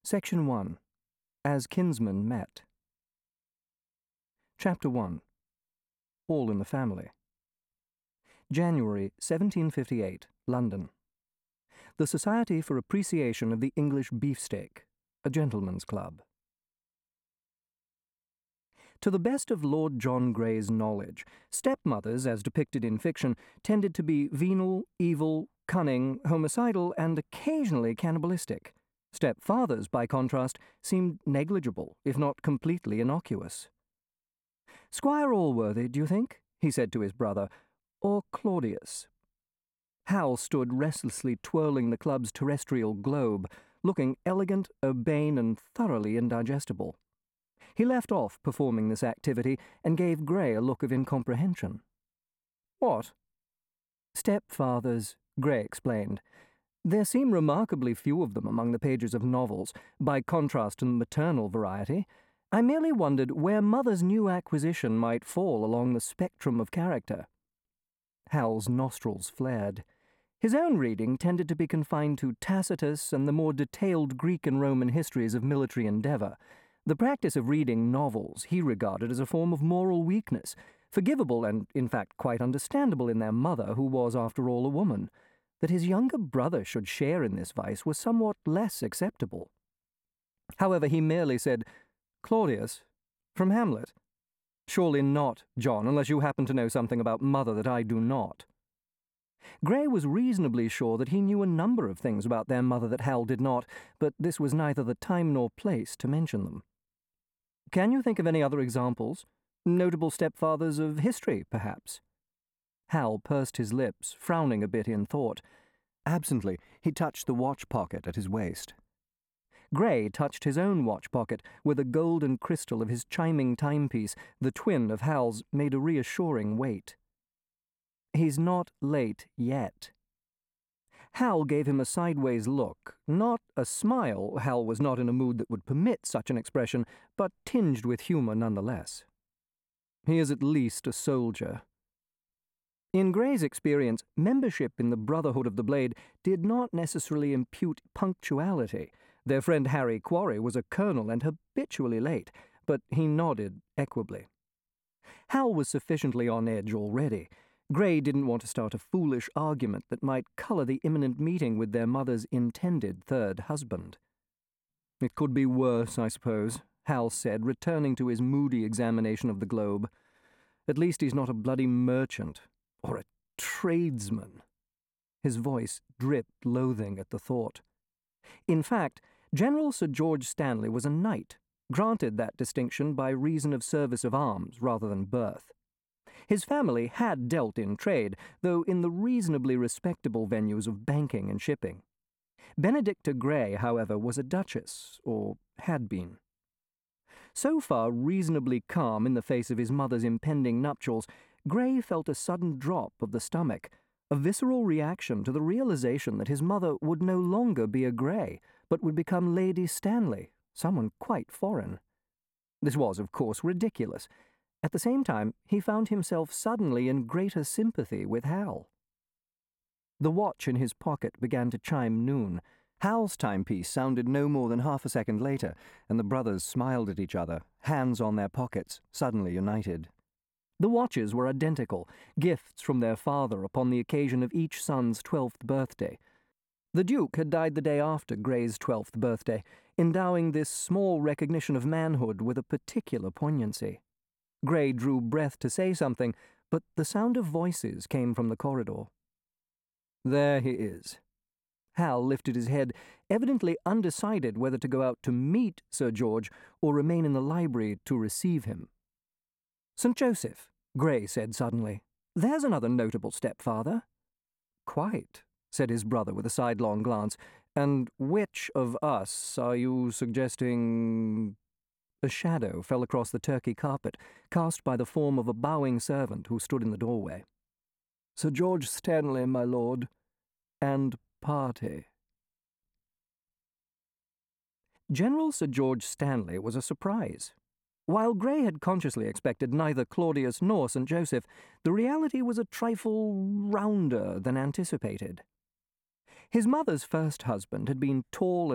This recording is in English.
Section 1. As Kinsmen Met. Chapter 1. All in the Family. January 1758, London. The Society for Appreciation of the English Beefsteak, a gentleman's club. To the best of Lord John Grey's knowledge, stepmothers, as depicted in fiction, tended to be venal, evil, cunning, homicidal, and occasionally cannibalistic. Stepfathers, by contrast, seemed negligible, if not completely innocuous. "Squire Allworthy, do you think?" he said to his brother, "or Claudius?" Hal stood restlessly twirling the club's terrestrial globe, looking elegant, urbane, and thoroughly indigestible. He left off performing this activity and gave Grey a look of incomprehension. "What?" "Stepfathers," Grey explained. "There seem remarkably few of them among the pages of novels, by contrast to the maternal variety. I merely wondered where Mother's new acquisition might fall along the spectrum of character." Hal's nostrils flared. His own reading tended to be confined to Tacitus and the more detailed Greek and Roman histories of military endeavour. The practice of reading novels he regarded as a form of moral weakness, forgivable and, in fact, quite understandable in their mother, who was, after all, a woman. That his younger brother should share in this vice was somewhat less acceptable. However, he merely said, "Claudius, from Hamlet?" "Surely not, John, unless you happen to know something about Mother that I do not." Grey was reasonably sure that he knew a number of things about their mother that Hal did not, but this was neither the time nor place to mention them. "Can you think of any other examples? Notable stepfathers of history, perhaps?" Hal pursed his lips, frowning a bit in thought. Absently, he touched the watch pocket at his waist. Grey touched his own watch pocket, where the gold and crystal of his chiming timepiece, the twin of Hal's, made a reassuring weight. "He's not late yet." Hal gave him a sideways look, not a smile. Hal was not in a mood that would permit such an expression, but tinged with humour nonetheless. "He is at least a soldier." In Grey's experience, membership in the Brotherhood of the Blade did not necessarily impute punctuality. Their friend Harry Quarry was a colonel and habitually late, but he nodded equably. Hal was sufficiently on edge already. Grey didn't want to start a foolish argument that might colour the imminent meeting with their mother's intended third husband. "It could be worse, I suppose," Hal said, returning to his moody examination of the globe. "At least he's not a bloody merchant. Or a tradesman." His voice dripped loathing at the thought. In fact, General Sir George Stanley was a knight, granted that distinction by reason of service of arms rather than birth. His family had dealt in trade, though in the reasonably respectable venues of banking and shipping. Benedicta Grey, however, was a duchess, or had been. So far reasonably calm in the face of his mother's impending nuptials, Grey felt a sudden drop of the stomach, a visceral reaction to the realization that his mother would no longer be a Grey, but would become Lady Stanley, someone quite foreign. This was, of course, ridiculous. At the same time, he found himself suddenly in greater sympathy with Hal. The watch in his pocket began to chime noon. Hal's timepiece sounded no more than half a second later, and the brothers smiled at each other, hands on their pockets, suddenly united. The watches were identical, gifts from their father upon the occasion of each son's 12th birthday. The Duke had died the day after Grey's 12th birthday, endowing this small recognition of manhood with a particular poignancy. Grey drew breath to say something, but the sound of voices came from the corridor. "There he is." Hal lifted his head, evidently undecided whether to go out to meet Sir George or remain in the library to receive him. "St. Joseph," Grey said suddenly. "There's another notable stepfather." "Quite," said his brother with a sidelong glance. "And which of us are you suggesting—" A shadow fell across the Turkey carpet, cast by the form of a bowing servant who stood in the doorway. "Sir George Stanley, my lord, and party." General Sir George Stanley was a surprise. While Grey had consciously expected neither Claudius nor St. Joseph, the reality was a trifle rounder than anticipated. His mother's first husband had been tall and